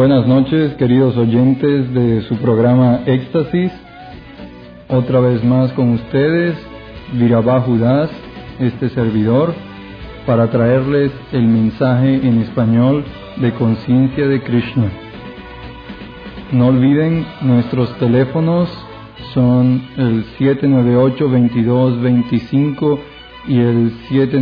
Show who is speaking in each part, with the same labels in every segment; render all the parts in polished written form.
Speaker 1: Buenas noches, queridos oyentes de su programa Éxtasis. Otra vez más con ustedes, Virabha Das, este servidor, para traerles el mensaje en español de conciencia de Krishna. No olviden, nuestros teléfonos son el 798-2225 y el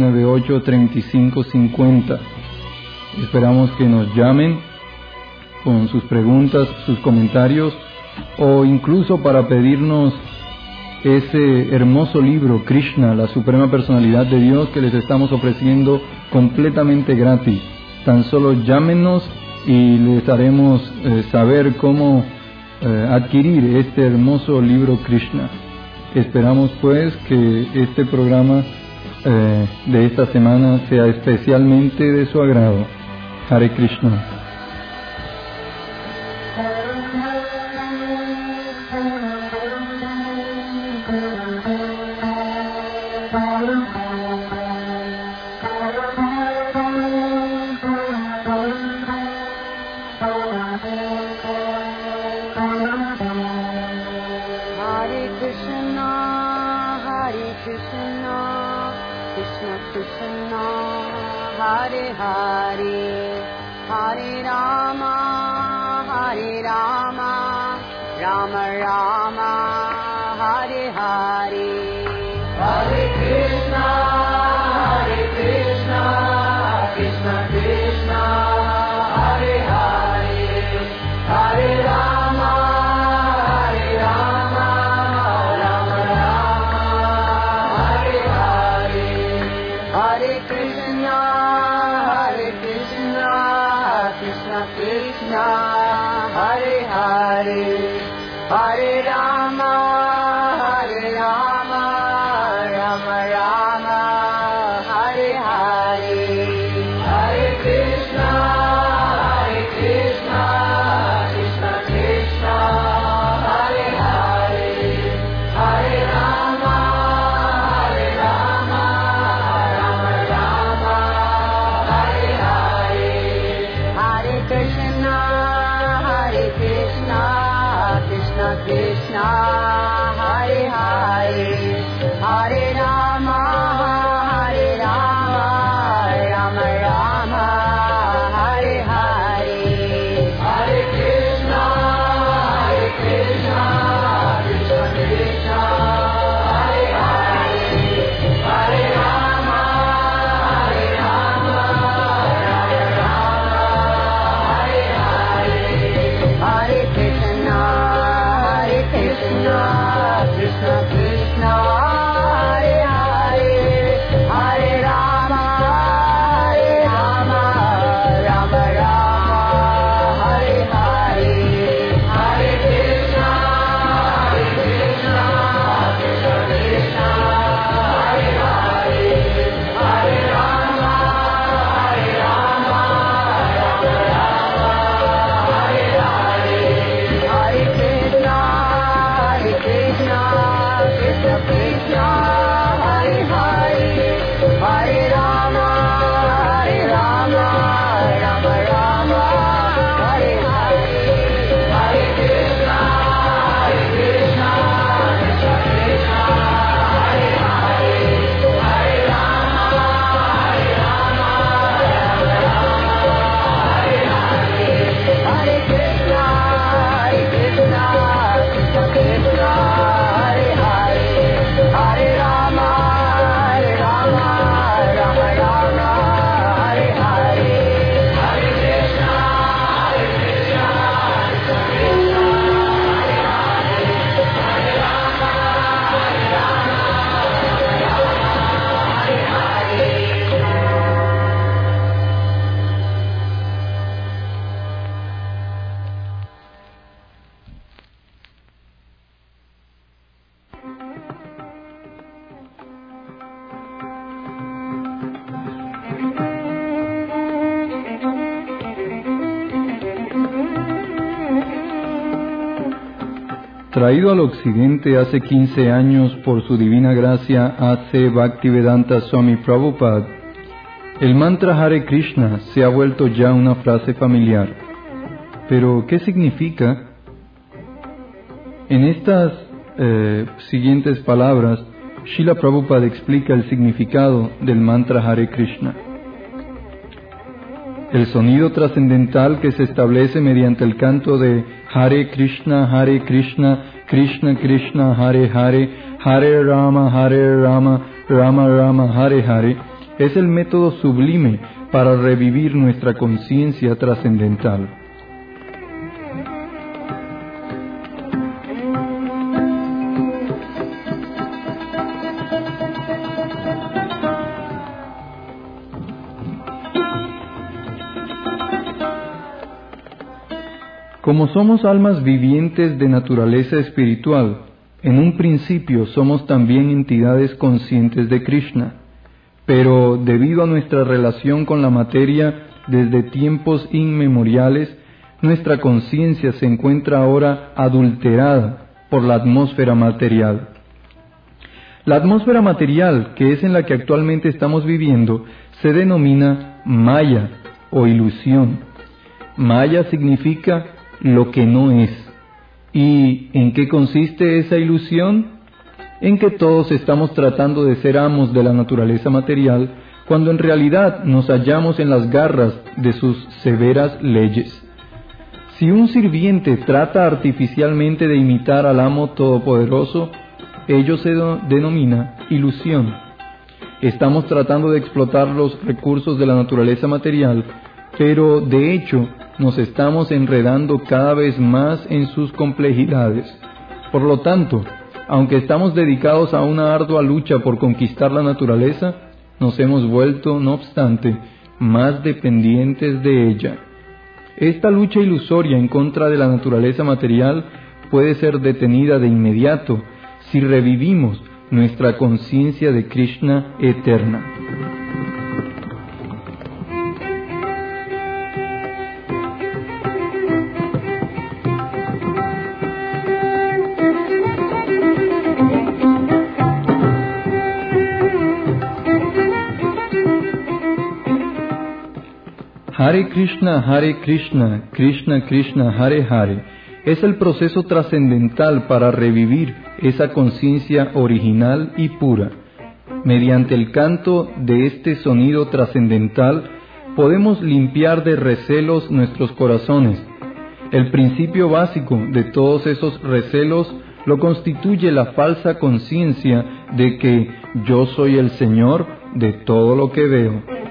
Speaker 1: 798-3550. Esperamos que nos llamen con sus preguntas, sus comentarios, o incluso para pedirnos ese hermoso libro, Krishna, la Suprema Personalidad de Dios, que les estamos ofreciendo completamente gratis. Tan solo llámenos y les haremos saber cómo adquirir este hermoso libro Krishna. Esperamos pues que este programa de esta semana sea especialmente de su agrado. Hare Krishna. Traído al occidente hace 15 años por su divina gracia A.C. Bhaktivedanta Swami Prabhupada, el mantra Hare Krishna se ha vuelto ya una frase familiar. Pero, ¿qué significa? En estas siguientes palabras, Srila Prabhupada explica el significado del mantra Hare Krishna. El sonido trascendental que se establece mediante el canto de Hare Krishna, Krishna Krishna, Hare Hare, Hare Rama, Rama Rama, Hare Hare, es el método sublime para revivir nuestra conciencia trascendental. Como somos almas vivientes de naturaleza espiritual, en un principio somos también entidades conscientes de Krishna, pero debido a nuestra relación con la materia desde tiempos inmemoriales, nuestra conciencia se encuentra ahora adulterada por la atmósfera material. La atmósfera material, que es en la que actualmente estamos viviendo, se denomina Maya o ilusión. Maya significa lo que no es. ¿Y en qué consiste esa ilusión? En que todos estamos tratando de ser amos de la naturaleza material, cuando en realidad nos hallamos en las garras de sus severas leyes. Si un sirviente trata artificialmente de imitar al amo todopoderoso, ello se denomina ilusión. Estamos tratando de explotar los recursos de la naturaleza material, pero de hecho nos estamos enredando cada vez más en sus complejidades. Por lo tanto, aunque estamos dedicados a una ardua lucha por conquistar la naturaleza, nos hemos vuelto, no obstante, más dependientes de ella. Esta lucha ilusoria en contra de la naturaleza material puede ser detenida de inmediato si revivimos nuestra conciencia de Krishna eterna. Hare Krishna, Krishna Krishna, Hare Hare, es el proceso trascendental para revivir esa conciencia original y pura. Mediante el canto de este sonido trascendental, podemos limpiar de recelos nuestros corazones. El principio básico de todos esos recelos lo constituye la falsa conciencia de que yo soy el Señor de todo lo que veo.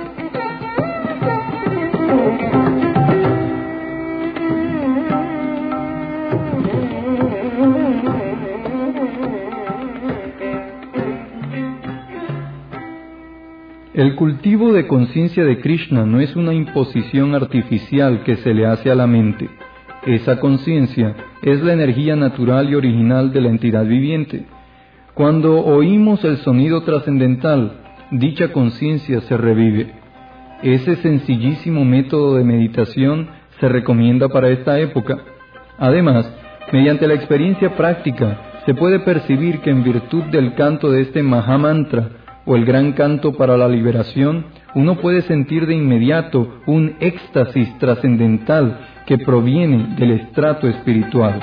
Speaker 1: El cultivo de conciencia de Krishna no es una imposición artificial que se le hace a la mente. Esa conciencia es la energía natural y original de la entidad viviente. Cuando oímos el sonido trascendental, dicha conciencia se revive. Ese sencillísimo método de meditación se recomienda para esta época. Además, mediante la experiencia práctica, se puede percibir que en virtud del canto de este Mahamantra, o el gran canto para la liberación, uno puede sentir de inmediato un éxtasis trascendental que proviene del estrato espiritual.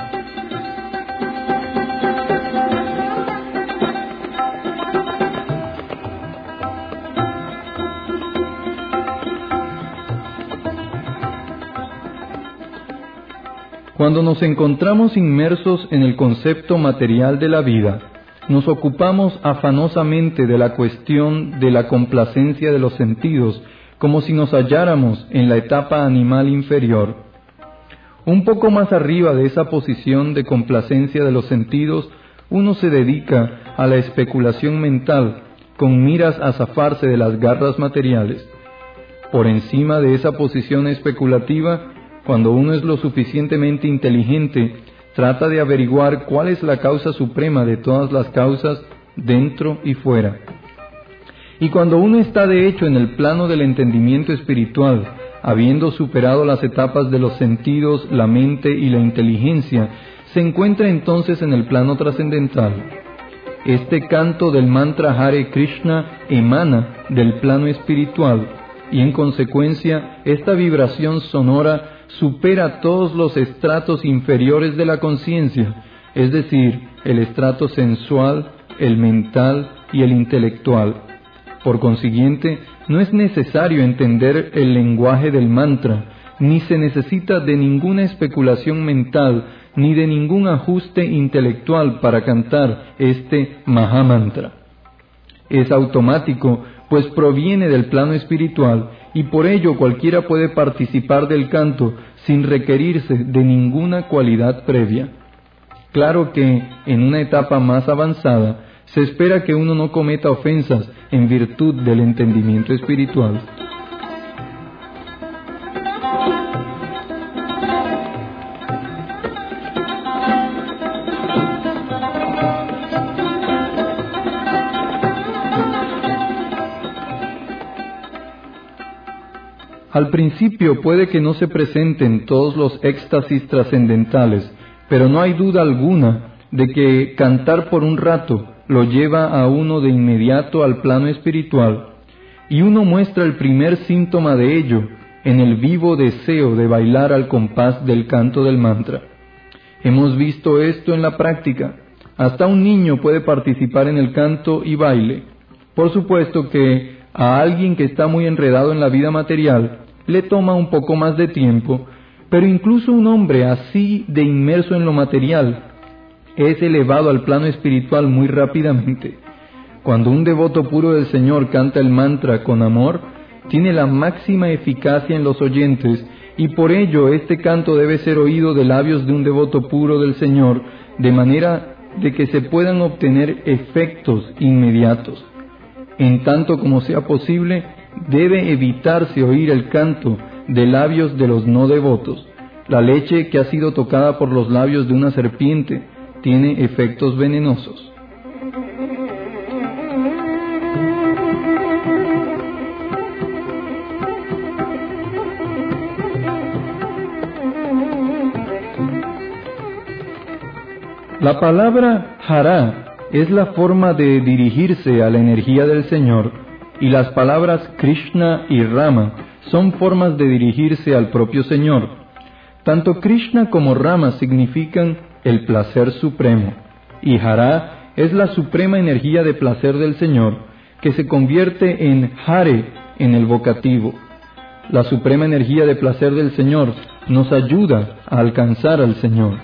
Speaker 1: Cuando nos encontramos inmersos en el concepto material de la vida, nos ocupamos afanosamente de la cuestión de la complacencia de los sentidos, como si nos halláramos en la etapa animal inferior. Un poco más arriba de esa posición de complacencia de los sentidos, uno se dedica a la especulación mental, con miras a zafarse de las garras materiales. Por encima de esa posición especulativa, cuando uno es lo suficientemente inteligente, trata de averiguar cuál es la causa suprema de todas las causas dentro y fuera. Y cuando uno está de hecho en el plano del entendimiento espiritual, habiendo superado las etapas de los sentidos, la mente y la inteligencia, se encuentra entonces en el plano trascendental. Este canto del mantra Hare Krishna emana del plano espiritual y en consecuencia esta vibración sonora supera todos los estratos inferiores de la conciencia, es decir, el estrato sensual, el mental y el intelectual. Por consiguiente, no es necesario entender el lenguaje del mantra, ni se necesita de ninguna especulación mental, ni de ningún ajuste intelectual para cantar este Mahamantra. Es automático, pues proviene del plano espiritual, y por ello cualquiera puede participar del canto sin requerirse de ninguna cualidad previa. Claro que, en una etapa más avanzada, se espera que uno no cometa ofensas en virtud del entendimiento espiritual. Al principio puede que no se presenten todos los éxtasis trascendentales, pero no hay duda alguna de que cantar por un rato lo lleva a uno de inmediato al plano espiritual, y uno muestra el primer síntoma de ello en el vivo deseo de bailar al compás del canto del mantra. Hemos visto esto en la práctica. Hasta un niño puede participar en el canto y baile. Por supuesto que a alguien que está muy enredado en la vida material le toma un poco más de tiempo, pero incluso un hombre así de inmerso en lo material es elevado al plano espiritual muy rápidamente. Cuando un devoto puro del Señor canta el mantra con amor, tiene la máxima eficacia en los oyentes, y por ello este canto debe ser oído de labios de un devoto puro del Señor, de manera de que se puedan obtener efectos inmediatos. En tanto como sea posible, debe evitarse oír el canto de labios de los no devotos. La leche que ha sido tocada por los labios de una serpiente tiene efectos venenosos. La palabra Hara es la forma de dirigirse a la energía del Señor, y las palabras Krishna y Rama son formas de dirigirse al propio Señor. Tanto Krishna como Rama significan el placer supremo, y Hara es la suprema energía de placer del Señor, que se convierte en Hare en el vocativo. La suprema energía de placer del Señor nos ayuda a alcanzar al Señor.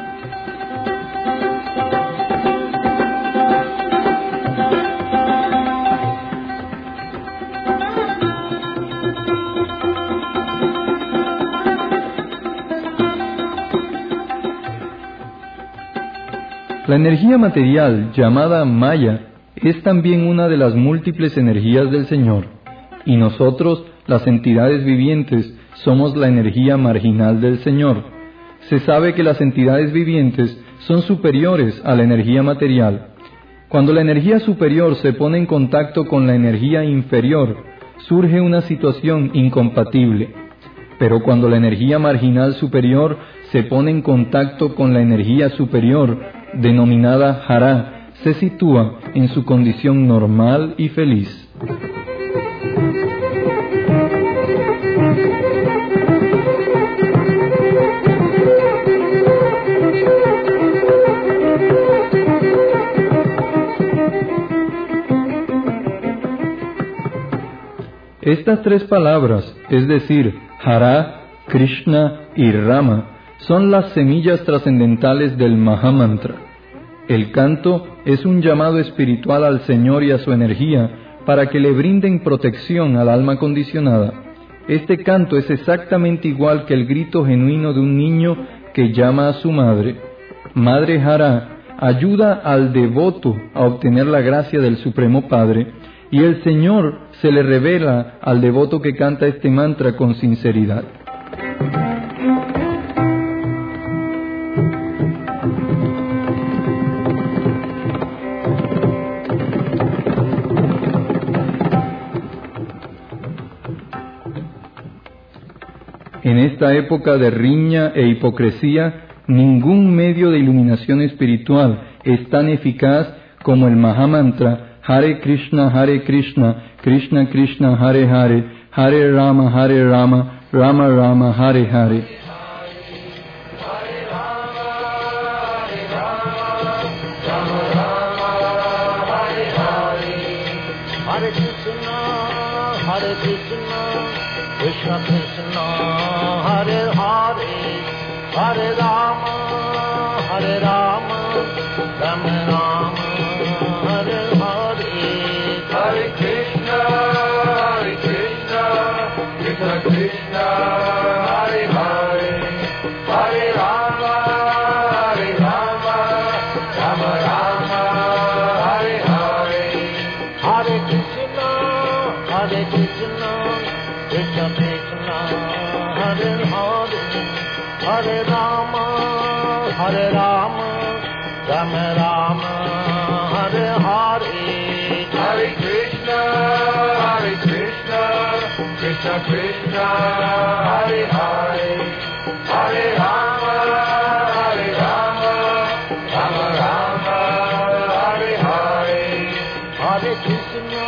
Speaker 1: La energía material, llamada Maya, es también una de las múltiples energías del Señor, y nosotros, las entidades vivientes, somos la energía marginal del Señor. Se sabe que las entidades vivientes son superiores a la energía material. Cuando la energía superior se pone en contacto con la energía inferior, surge una situación incompatible. Pero cuando la energía marginal superior se pone en contacto con la energía superior, denominada Hara, se sitúa en su condición normal y feliz. Estas tres palabras, es decir, Hara, Krishna y Rama, son las semillas trascendentales del Mahamantra. El canto es un llamado espiritual al Señor y a su energía para que le brinden protección al alma condicionada. Este canto es exactamente igual que el grito genuino de un niño que llama a su madre. Madre Hara ayuda al devoto a obtener la gracia del Supremo Padre, y el Señor se le revela al devoto que canta este mantra con sinceridad. En esta época de riña e hipocresía, ningún medio de iluminación espiritual es tan eficaz como el Mahamantra Hare Krishna, Krishna Krishna, Hare Hare, Hare Rama, Rama Rama, Hare Hare.
Speaker 2: Krishna, Krishna Krishna, Hare Hare, Hare Rama, Rama Rama, Hare Hare.
Speaker 3: Hare Krishna, Krishna Krishna, Hare Hare, Hare Rama, Rama Rama, Hare Hare.
Speaker 2: Hare Krishna, Krishna Krishna, Hare Hare, Hare Rama, Rama Rama, Hare Hare.
Speaker 3: Hare Krishna, Krishna Krishna, Hare Hare, Hare Rama, Rama Rama, Hare Hare.
Speaker 2: Hare Krishna,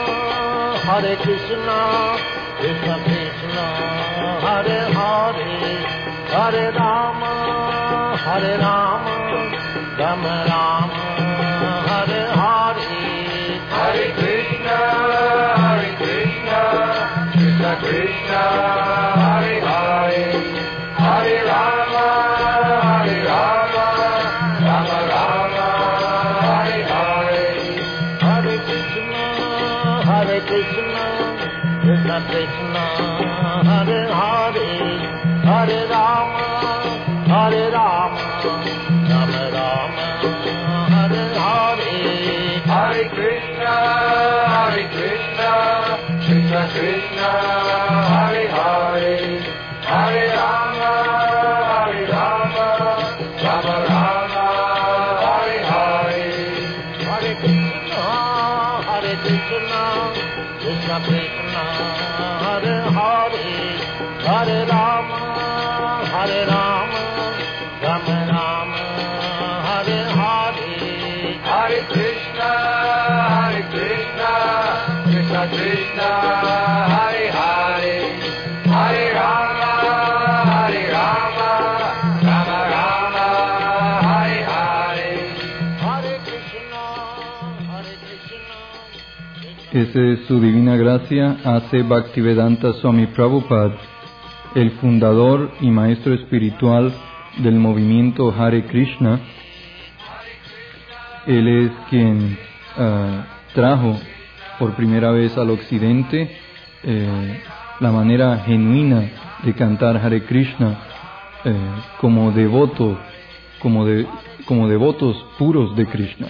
Speaker 2: Krishna Krishna, Hare Hare, Hare Rama, Rama Rama, Hare Hare.
Speaker 3: Hare Krishna, Krishna Krishna, Hare Hare, Hare Rama, Rama Rama, Hare Hare.
Speaker 2: Hare Krishna, Krishna Krishna, Hare Hare, Hare Rama, Rama Rama, Hare Hare.
Speaker 3: Hare Krishna, Krishna Krishna, Hare Hare, Hare Rama, Rama Rama, Hare Hare.
Speaker 2: Hare Krishna, Krishna Krishna, Hare Hare, Hare Rama, Rama Rama, Hare Hare.
Speaker 3: Hare Krishna, Krishna Krishna, Hare Hare, Hare Rama, Rama Rama, Hare Hare.
Speaker 2: Hare Krishna, Krishna.
Speaker 1: Esa es su divina gracia, A.C. Bhaktivedanta Swami Prabhupada, el fundador y maestro espiritual del movimiento Hare Krishna. Él es quien trajo por primera vez al occidente la manera genuina de cantar Hare Krishna como devotos puros de Krishna.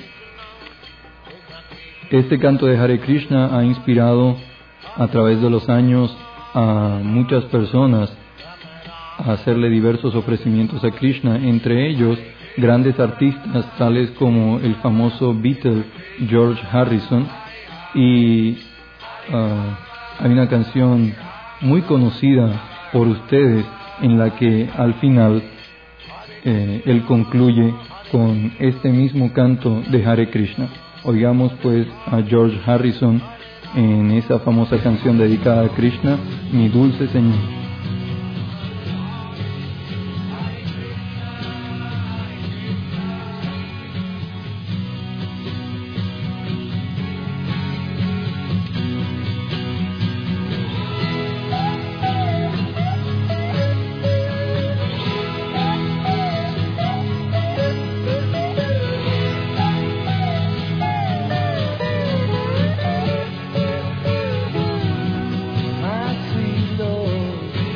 Speaker 1: Este canto de Hare Krishna ha inspirado a través de los años a muchas personas a hacerle diversos ofrecimientos a Krishna, entre ellos grandes artistas tales como el famoso Beatle George Harrison, y hay una canción muy conocida por ustedes en la que al final él concluye con este mismo canto de Hare Krishna. Oigamos pues a George Harrison en esa famosa canción dedicada a Krishna, Mi Dulce Señor.
Speaker 2: My sweet Lord,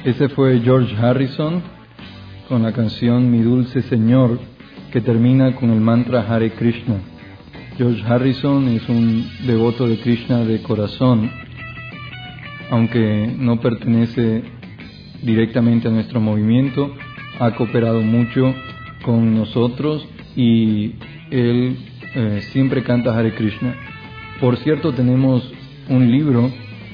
Speaker 1: Ese fue George Harrison con la canción Mi Dulce Señor, que termina con el mantra Hare Krishna. George Harrison es un devoto de Krishna de corazón, aunque no pertenece directamente a nuestro movimiento, ha cooperado mucho con nosotros y él siempre canta Hare Krishna. Por cierto, tenemos un libro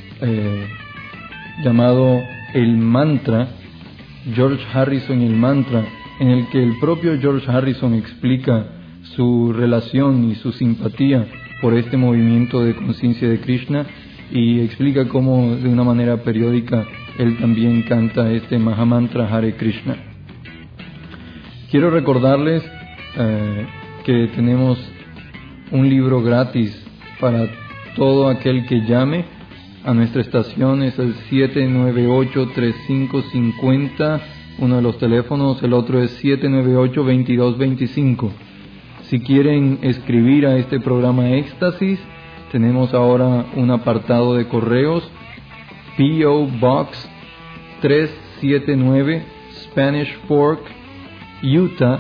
Speaker 1: llamado El Mantra, George Harrison y el Mantra, en el que el propio George Harrison explica su relación y su simpatía por este movimiento de conciencia de Krishna y explica cómo de una manera periódica él también canta este Mahamantra Hare Krishna. Quiero recordarles que tenemos un libro gratis para todo aquel que llame a nuestra estación. Es el 798-3550, uno de los teléfonos, el otro es 798-2225. Si quieren escribir a este programa Éxtasis, tenemos ahora un apartado de correos, P.O. Box 379, Spanish Fork, Utah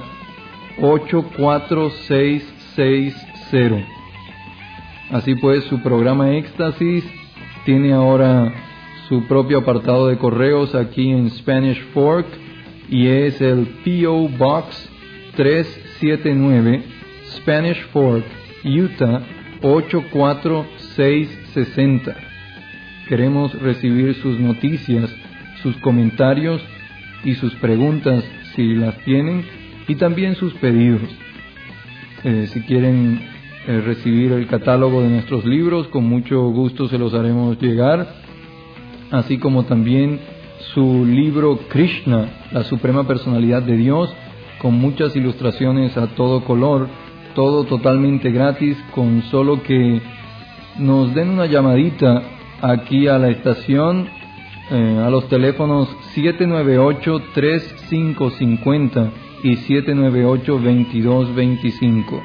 Speaker 1: 84660. Así pues, su programa Éxtasis tiene ahora su propio apartado de correos aquí en Spanish Fork y es el P.O. Box 379, Spanish Fork, Utah 84660. Queremos recibir sus noticias, sus comentarios y sus preguntas si las tienen, y también sus pedidos. Si quieren recibir el catálogo de nuestros libros, con mucho gusto se los haremos llegar, así como también su libro Krishna, la Suprema Personalidad de Dios, con muchas ilustraciones a todo color, todo totalmente gratis, con solo que nos den una llamadita aquí a la estación, a los teléfonos 798-3550 y 798-2225.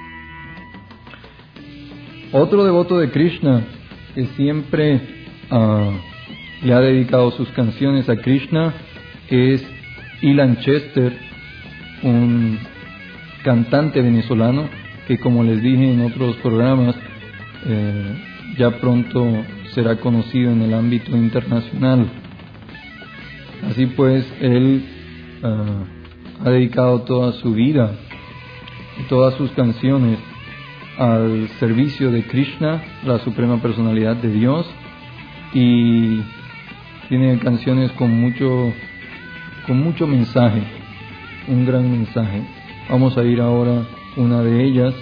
Speaker 1: Otro devoto de Krishna que siempre le ha dedicado sus canciones a Krishna es Ilan Chester, un cantante venezolano que, como les dije en otros programas, ya pronto será conocido en el ámbito internacional. Así pues, él ha dedicado toda su vida y todas sus canciones al servicio de Krishna, la Suprema Personalidad de Dios, y tiene canciones con mucho mensaje, un gran mensaje. Vamos a ir ahora una de ellas,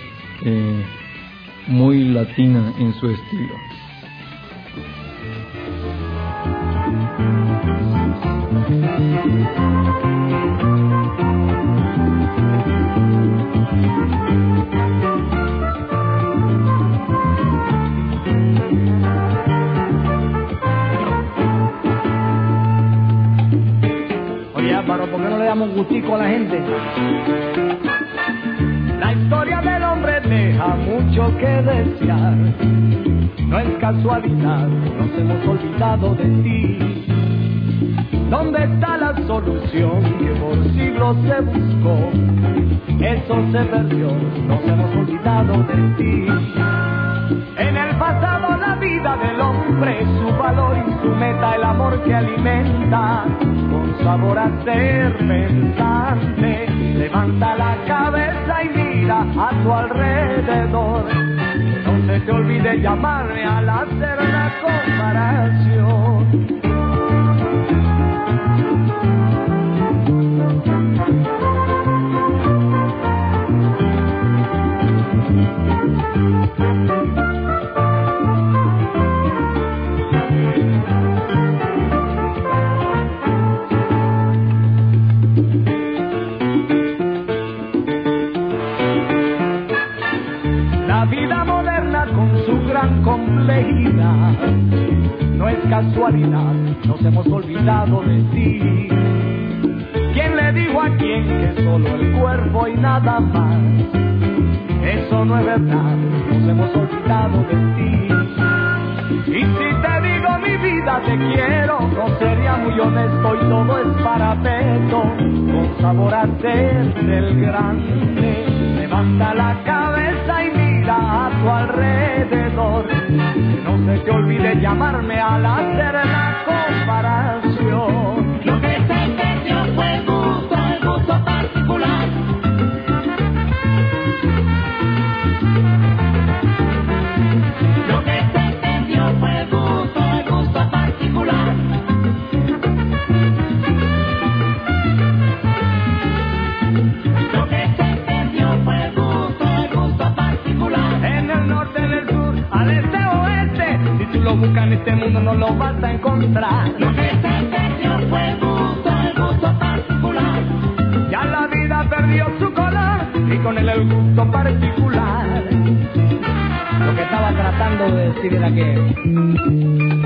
Speaker 1: muy latina en su estilo.
Speaker 4: Oye, Álvaro, ¿por qué no le damos un gustico a la gente? La historia del hombre deja mucho que desear. No es casualidad, nos hemos olvidado de ti. ¿Dónde está la solución que por siglos se buscó? Eso se perdió, nos hemos olvidado de ti. En el pasado la vida del hombre, su valor y su meta, el amor que alimenta, con sabor a fermentante. Levanta la cabeza y mira a tu alrededor. No se te olvide llamarme al hacer la comparación. La vida moderna con su gran complejidad no es casualidad, nos hemos olvidado de ti. ¿Quién le dijo a quién que solo el cuerpo y nada más? Eso no es verdad, nos hemos olvidado de ti. Y si te digo mi vida, vida te quiero, no sería muy honesto y todo es parapeto, con sabor a ser del grande. Levanta la cabeza y mira a tu alrededor, que no se te olvide llamarme al hacer la comparación.
Speaker 5: Lo que se perdió fue el gusto particular. Lo que se perdió fue el gusto particular. Lo que se perdió fue el gusto particular.
Speaker 4: En el norte, en el sur, al este, oeste, si tú lo buscas en este mundo no lo vas a encontrar.
Speaker 5: Lo que se perdió fue el gusto particular.
Speaker 4: Ya la vida perdió su color y con él el gusto particular. Lo que estaba tratando de decir era que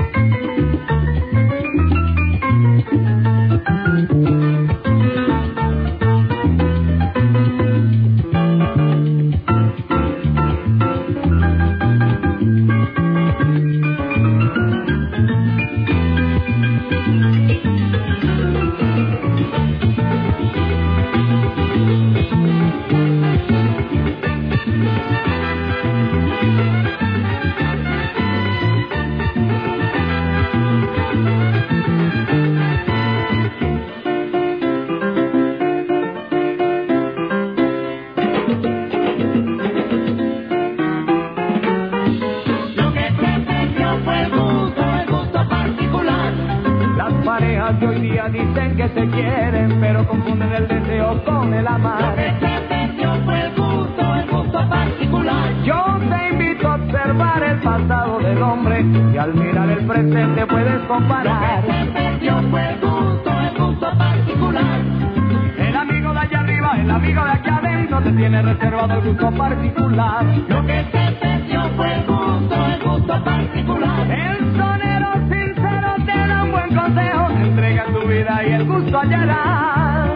Speaker 4: de hoy día dicen que se quieren, pero confunden el deseo con el amar.
Speaker 5: Lo que se perdió fue el gusto particular.
Speaker 4: Yo te invito a observar el pasado del hombre y al mirar el presente puedes comparar.
Speaker 5: Lo que se perdió fue el gusto particular.
Speaker 4: El amigo de allá arriba, el amigo de aquí adentro te tiene reservado el gusto particular.
Speaker 5: Lo que se perdió fue el gusto particular.
Speaker 4: El sonero sincero te da un buen consejo, entrega tu vida y el gusto hallarás.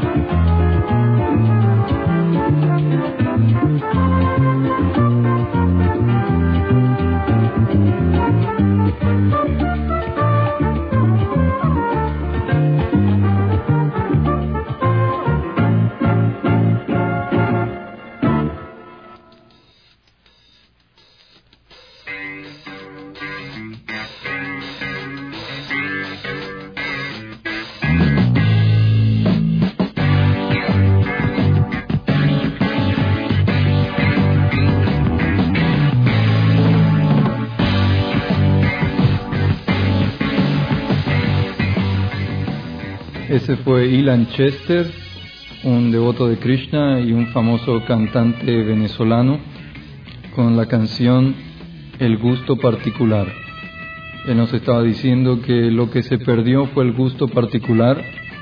Speaker 1: Ese fue Ilan Chester, un devoto de Krishna y un famoso cantante venezolano, con la canción El gusto particular. Él nos estaba diciendo que lo que se perdió fue el gusto particular,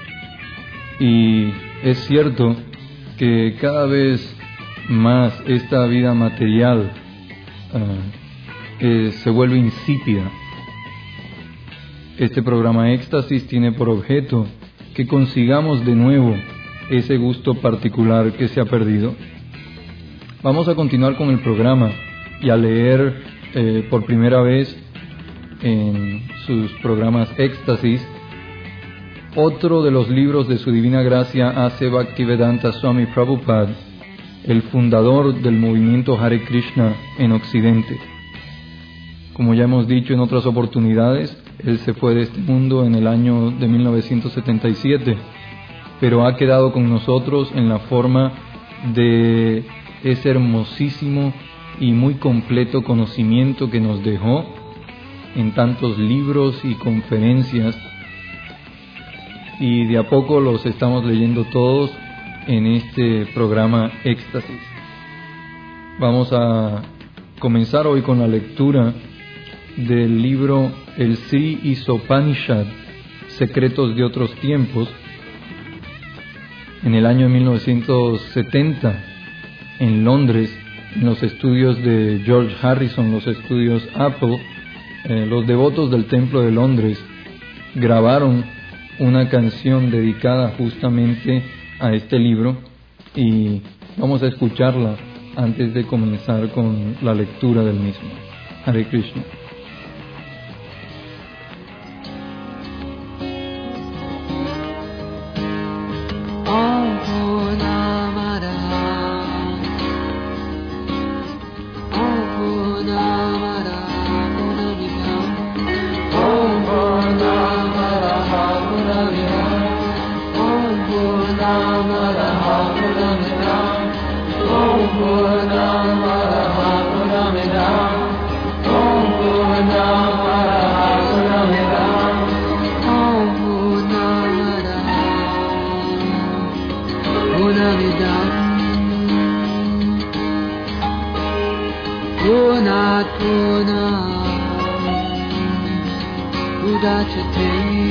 Speaker 1: y es cierto que cada vez más esta vida material se vuelve insípida. Este programa Éxtasis tiene por objeto que consigamos de nuevo ese gusto particular que se ha perdido. Vamos a continuar con el programa y a leer por primera vez en sus programas Éxtasis otro de los libros de su Divina Gracia A.C. Bhaktivedanta Swami Prabhupada, el fundador del movimiento Hare Krishna en Occidente. Como ya hemos dicho en otras oportunidades, él se fue de este mundo en el año de 1977, pero ha quedado con nosotros en la forma de ese hermosísimo y muy completo conocimiento que nos dejó en tantos libros y conferencias, y de a poco los estamos leyendo todos en este programa Éxtasis. Vamos a comenzar hoy con la lectura del libro El Sri Isopanishad, Secretos de otros tiempos. En el año 1970, en Londres, en los estudios de George Harrison, los estudios Apple, los devotos del Templo de Londres grabaron una canción dedicada justamente a este libro, y vamos a escucharla antes de comenzar con la lectura del mismo. Hare Krishna.
Speaker 3: Purnam Adaha Purnamidam Om Purnam Adaha Purnamidam Om Purnam Adaha Purnamidam Om Purnam Adaha Purnamidam Purnat Purnam Udachyate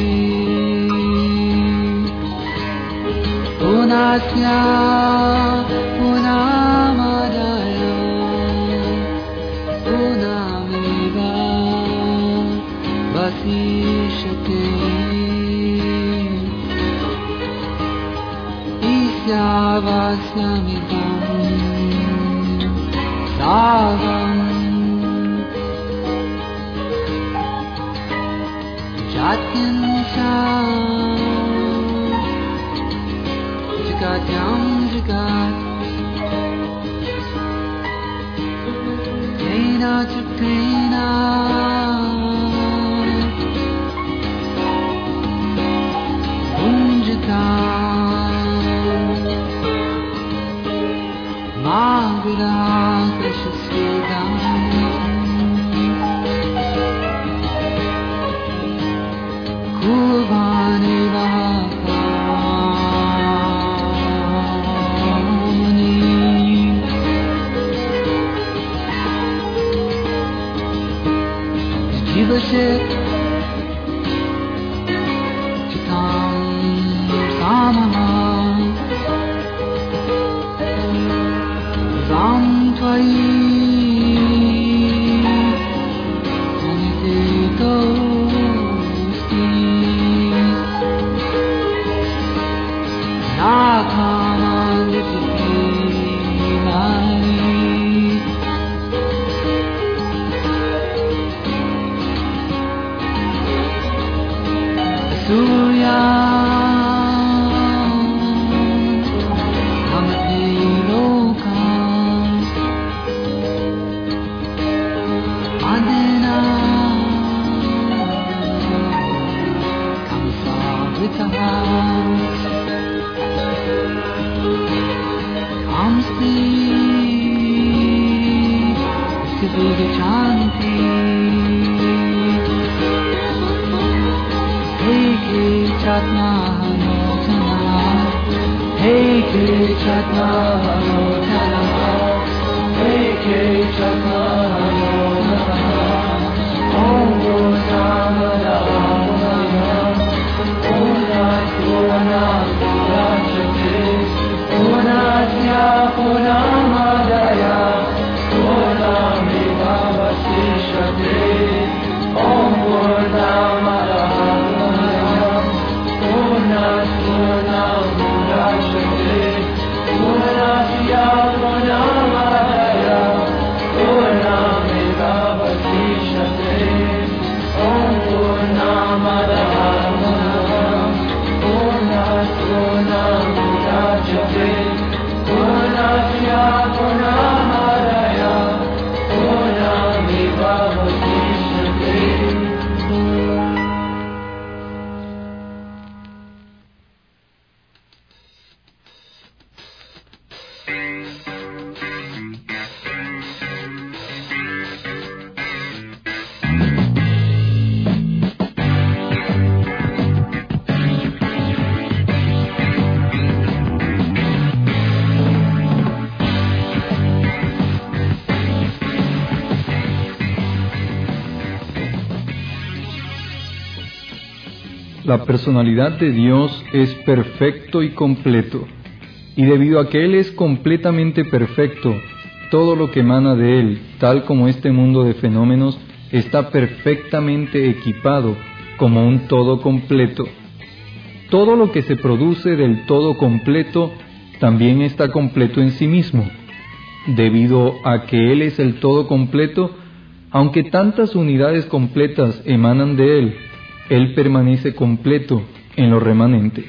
Speaker 3: Purnatya Purnamadaya Purnameva Vasishyate Isyavasyamidam Savam Jatyansha Jagatyam Jagat Jena Chakrena Unjata Magura Kashasvedam Kurvani Vahakani Jivashit Chitam Samaha Ram Tvai Anite Gosti Nakamanditi Nari Surya Namati Loka Adena Kamsavitaha Kamsti Sivigachanti Hey Ke Chatna Hanotana Hey Ke Chatna Hanotana Hey Ke Chatna Hanotana Om Purnamada Purnamidam Purnat Purnam Purnachyate Purnatya Purnamadaya Purnameva Vasishyate Om Purnamada Purnamidam Purnat Purnam Purnachyate Purnatya Purnamadaya Purnameva Vasishyate Om Purnamada Purnamidam Purnat Purnam Purnachyate Purnatya Purnamadaya Purnameva Vasishyate.
Speaker 1: La personalidad de Dios es perfecto y completo, y debido a que Él es completamente perfecto, todo lo que emana de Él, tal como este mundo de fenómenos, está perfectamente equipado como un todo completo. Todo lo que se produce del todo completo también está completo en sí mismo. Debido a que Él es el todo completo, aunque tantas unidades completas emanan de Él, Él permanece completo en lo remanente.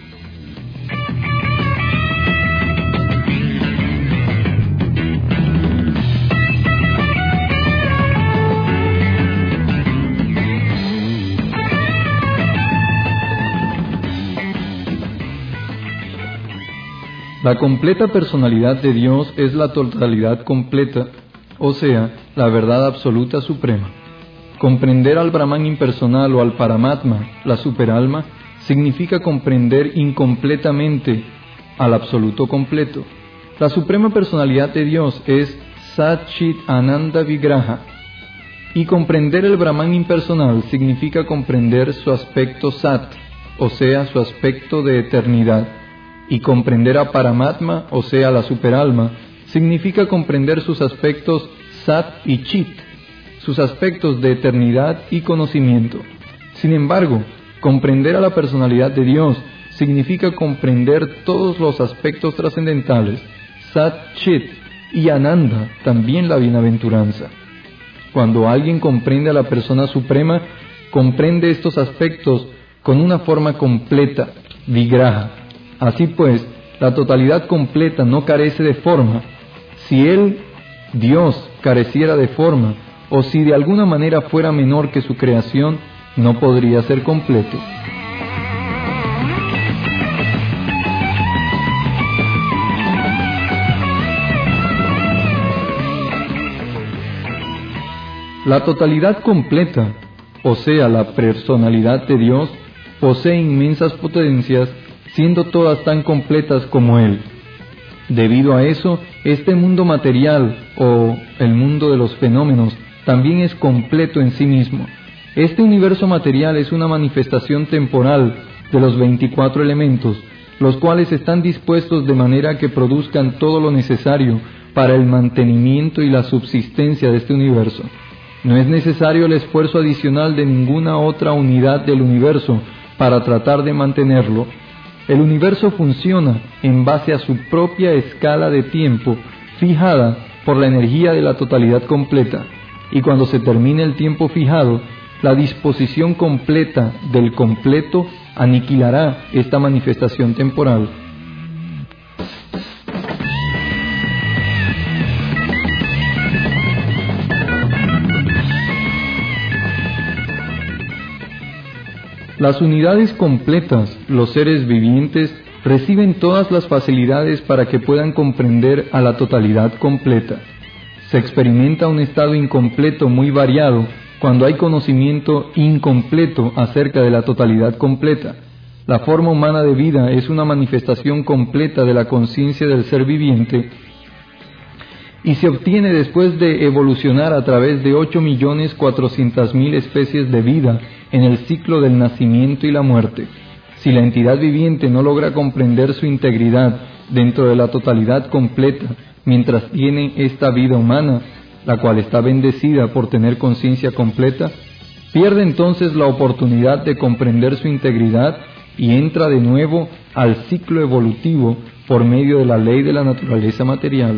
Speaker 1: La completa personalidad de Dios es la totalidad completa, o sea, la verdad absoluta suprema. Comprender al Brahman impersonal o al Paramatma, la superalma, significa comprender incompletamente al absoluto completo. La suprema personalidad de Dios es Sat Chit Ananda Vigraha, y comprender el Brahman impersonal significa comprender su aspecto Sat, o sea, su aspecto de eternidad, y comprender a Paramatma, o sea, la superalma, significa comprender sus aspectos Sat y Chit, sus aspectos de eternidad y conocimiento. Sin embargo, comprender a la personalidad de Dios significa comprender todos los aspectos trascendentales, Sat, Chit y Ananda, también la bienaventuranza. Cuando alguien comprende a la persona suprema, comprende estos aspectos con una forma completa, vigraha. Así pues, la totalidad completa no carece de forma. Si Él, Dios, careciera de forma, o si de alguna manera fuera menor que su creación, no podría ser completo. La totalidad completa, o sea, la personalidad de Dios, posee inmensas potencias, siendo todas tan completas como Él. Debido a eso, este mundo material, o el mundo de los fenómenos, también es completo en sí mismo. Este universo material es una manifestación temporal de los 24 elementos, los cuales están dispuestos de manera que produzcan todo lo necesario para el mantenimiento y la subsistencia de este universo. No es necesario el esfuerzo adicional de ninguna otra unidad del universo para tratar de mantenerlo. El universo funciona en base a su propia escala de tiempo, fijada por la energía de la totalidad completa, y cuando se termine el tiempo fijado, la disposición completa del completo aniquilará esta manifestación temporal. Las unidades completas, los seres vivientes, reciben todas las facilidades para que puedan comprender a la totalidad completa. Se experimenta un estado incompleto muy variado cuando hay conocimiento incompleto acerca de la totalidad completa. La forma humana de vida es una manifestación completa de la conciencia del ser viviente y se obtiene después de evolucionar a través de 8.400.000 especies de vida en el ciclo del nacimiento y la muerte. Si la entidad viviente no logra comprender su integridad dentro de la totalidad completa mientras tiene esta vida humana, la cual está bendecida por tener conciencia completa, pierde entonces la oportunidad de comprender su integridad y entra de nuevo al ciclo evolutivo por medio de la ley de la naturaleza material.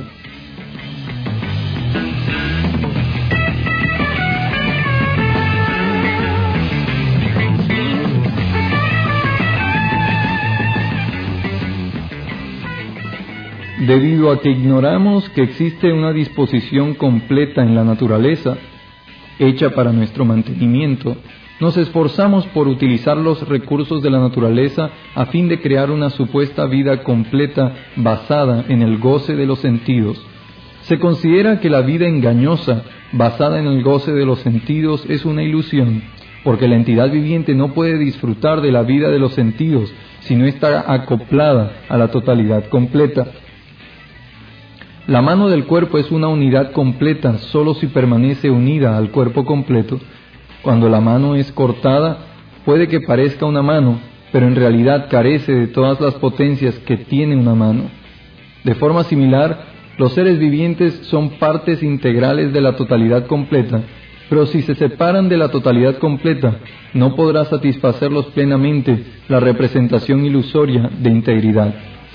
Speaker 1: Debido a que ignoramos que existe una disposición completa en la naturaleza, hecha para nuestro mantenimiento, nos esforzamos por utilizar los recursos de la naturaleza a fin de crear una supuesta vida completa basada en el goce de los sentidos. Se considera que la vida engañosa, basada en el goce de los sentidos, es una ilusión, porque la entidad viviente no puede disfrutar de la vida de los sentidos si no está acoplada a la totalidad completa. La mano del cuerpo es una unidad completa solo si permanece unida al cuerpo completo. Cuando la mano es cortada, puede que parezca una mano, pero en realidad carece de todas las potencias que tiene una mano. De forma similar, los seres vivientes son partes integrales de la totalidad completa, pero si se separan de la totalidad completa, no podrá satisfacerlos plenamente la representación ilusoria de integridad.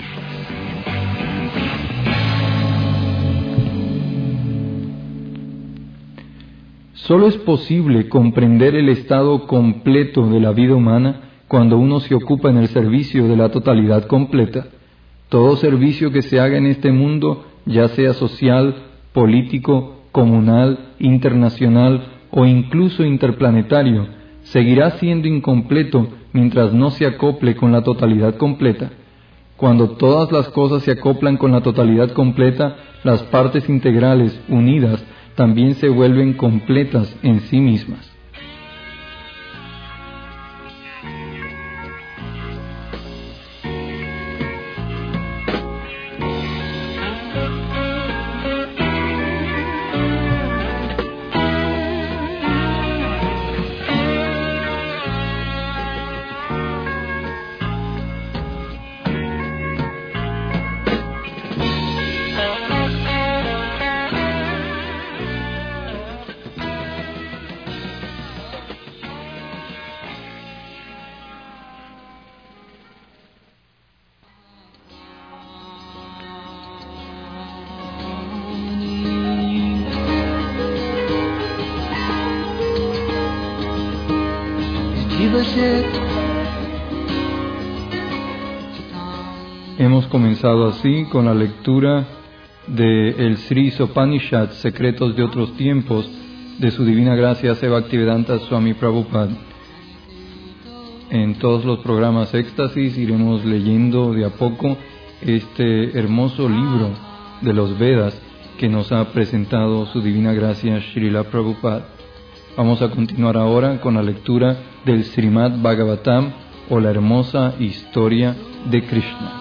Speaker 1: Solo es posible comprender el estado completo de la vida humana cuando uno se ocupa en el servicio de la totalidad completa. Todo servicio que se haga en este mundo, ya sea social, político, comunal, internacional o incluso interplanetario, seguirá siendo incompleto mientras no se acople con la totalidad completa. Cuando todas las cosas se acoplan con la totalidad completa, las partes integrales unidas también se vuelven completas en sí mismas. Hemos comenzado así con la lectura de el Sri Sopanishad, Secretos de Otros Tiempos, de su Divina Gracia Seva Bhaktivedanta Swami Prabhupada. En todos los programas Éxtasis iremos leyendo de a poco este hermoso libro de los Vedas que nos ha presentado su Divina Gracia Srila Prabhupada. Vamos a continuar ahora con la lectura del Srimad Bhagavatam, o la hermosa historia de Krishna.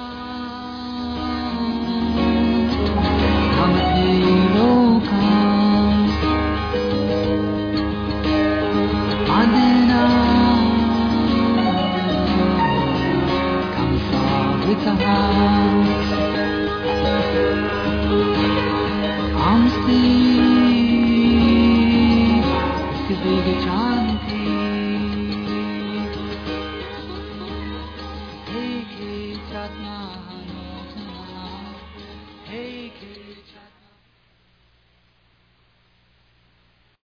Speaker 3: Vichar